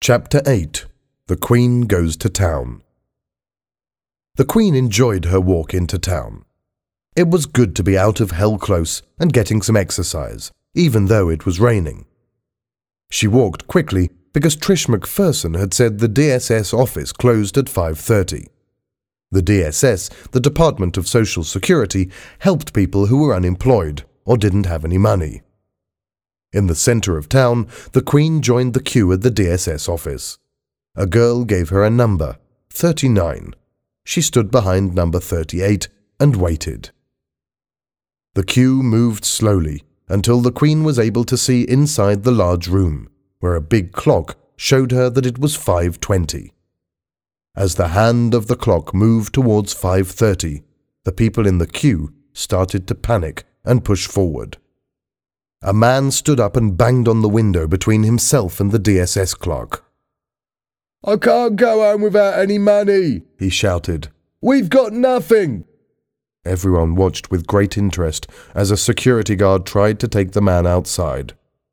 Chapter 8. The Queen Goes to Town. The Queen enjoyed her walk into town. It was good to be out of Hell Close and getting some exercise, even though it was raining. She walked quickly because Trish Macpherson had said the DSS office closed at 5:30. The DSS, the Department of Social Security, helped people who were unemployed or didn't have any money. In the centre of town, the Queen joined the queue at the DSS office. A girl gave her a number, 39. She stood behind number 38 and waited. The queue moved slowly until the Queen was able to see inside the large room, where a big clock showed her that it was 5:20. As the hand of the clock moved towards 5:30, the people in the queue started to panic and push forward. A man stood up and banged on the window between himself and the DSS clerk. "I can't go home without any money," he shouted. "We've got nothing." Everyone watched with great interest as a security guard tried to take the man outside.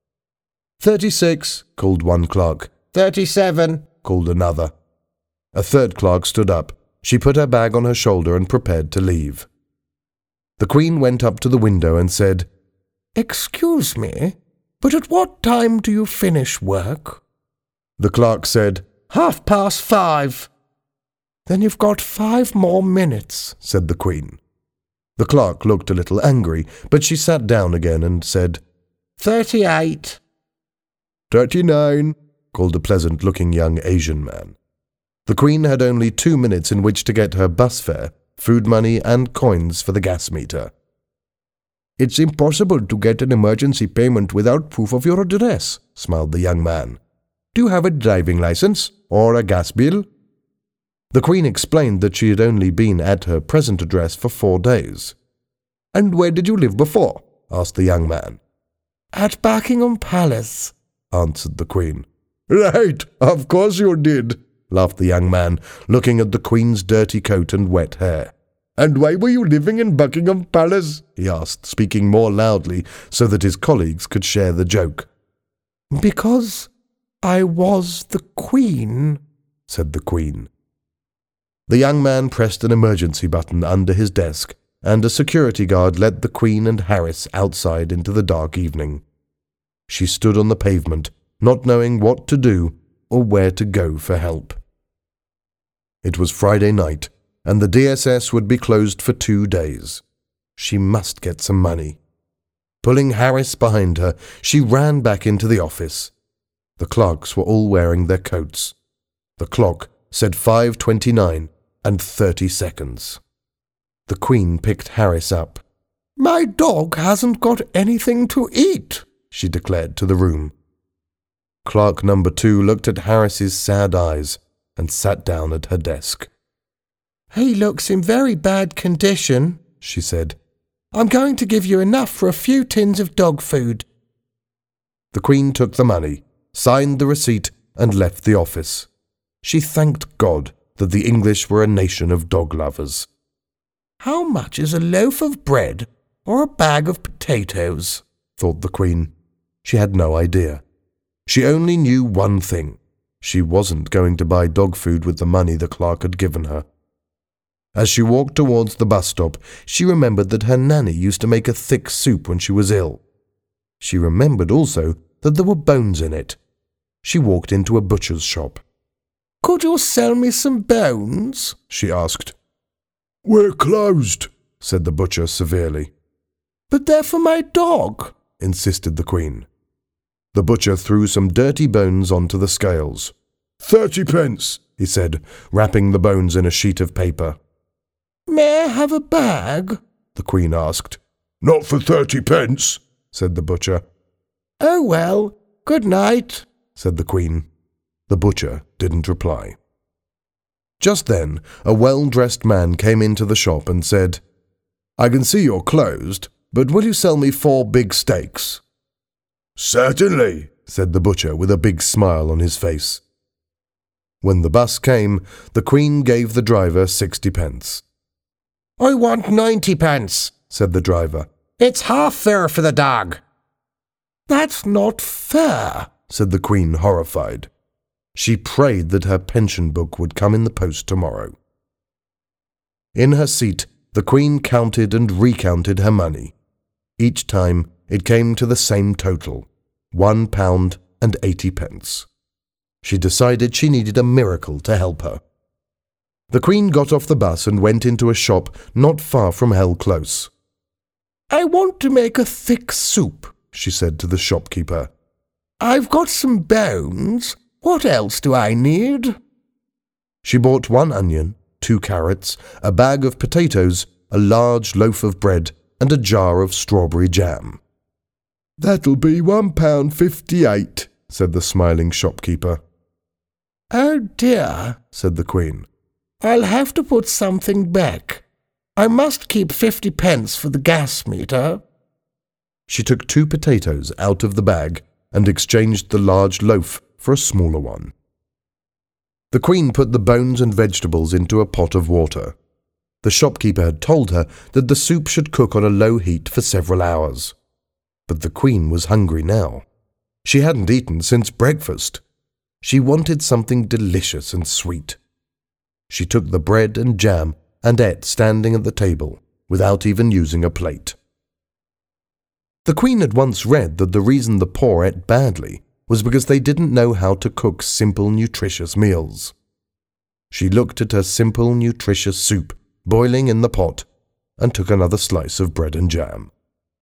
36, called one clerk. 37, called another. A third clerk stood up. She put her bag on her shoulder and prepared to leave. The Queen went up to the window and said, "Excuse me, but at what time do you finish work?" The clerk said, 5:30. "Then you've got 5 more minutes," said the Queen. The clerk looked a little angry, but she sat down again and said, 38. 39, called a pleasant-looking young Asian man. The Queen had only 2 minutes in which to get her bus fare, food money and coins for the gas meter. "It's impossible to get an emergency payment without proof of your address," smiled the young man. "Do you have a driving license or a gas bill?" The Queen explained that she had only been at her present address for 4 days. "And where did you live before?" asked the young man. "At Buckingham Palace," answered the Queen. "Right, of course you did," laughed the young man, looking at the Queen's dirty coat and wet hair. "And why were you living in Buckingham Palace?" he asked, speaking more loudly so that his colleagues could share the joke. "Because I was the Queen," said the Queen. The young man pressed an emergency button under his desk, and a security guard led the Queen and Harris outside into the dark evening. She stood on the pavement, not knowing what to do or where to go for help. It was Friday night, and the DSS would be closed for 2 days. She must get some money. Pulling Harris behind her, she ran back into the office. The clerks were all wearing their coats. The clock said 5:29 and 30 seconds. The Queen picked Harris up. "My dog hasn't got anything to eat," she declared to the room. Clerk number 2 looked at Harris's sad eyes and sat down at her desk. "He looks in very bad condition," she said. "I'm going to give you enough for a few tins of dog food." The Queen took the money, signed the receipt, and left the office. She thanked God that the English were a nation of dog lovers. "How much is a loaf of bread or a bag of potatoes?" thought the Queen. She had no idea. She only knew one thing. She wasn't going to buy dog food with the money the clerk had given her. As she walked towards the bus stop, she remembered that her nanny used to make a thick soup when she was ill. She remembered also that there were bones in it. She walked into a butcher's shop. "Could you sell me some bones?" she asked. "We're closed," said the butcher severely. "But they're for my dog," insisted the Queen. The butcher threw some dirty bones onto the scales. 30 pence, he said, wrapping the bones in a sheet of paper. "May I have a bag?" the Queen asked. "Not for 30 pence, said the butcher. "Oh well, good night," said the Queen. The butcher didn't reply. Just then, a well-dressed man came into the shop and said, "I can see you're closed, but will you sell me 4 big steaks?" "Certainly," said the butcher with a big smile on his face. When the bus came, the Queen gave the driver 60 pence. "I want 90 pence, said the driver. "It's half fare for the dog." "That's not fair," said the Queen, horrified. She prayed that her pension book would come in the post tomorrow. In her seat, the Queen counted and recounted her money. Each time it came to the same total, £1.80. She decided she needed a miracle to help her. The Queen got off the bus and went into a shop not far from Hell Close. "I want to make a thick soup," she said to the shopkeeper. "I've got some bones. What else do I need?" She bought 1 onion, 2 carrots, a bag of potatoes, a large loaf of bread, and a jar of strawberry jam. "That'll be £1.58, said the smiling shopkeeper. "Oh dear," said the Queen. "I'll have to put something back. I must keep 50 pence for the gas meter." She took 2 potatoes out of the bag and exchanged the large loaf for a smaller one. The Queen put the bones and vegetables into a pot of water. The shopkeeper had told her that the soup should cook on a low heat for several hours. But the Queen was hungry now. She hadn't eaten since breakfast. She wanted something delicious and sweet. She took the bread and jam and ate standing at the table, without even using a plate. The Queen had once read that the reason the poor ate badly was because they didn't know how to cook simple, nutritious meals. She looked at her simple, nutritious soup boiling in the pot and took another slice of bread and jam.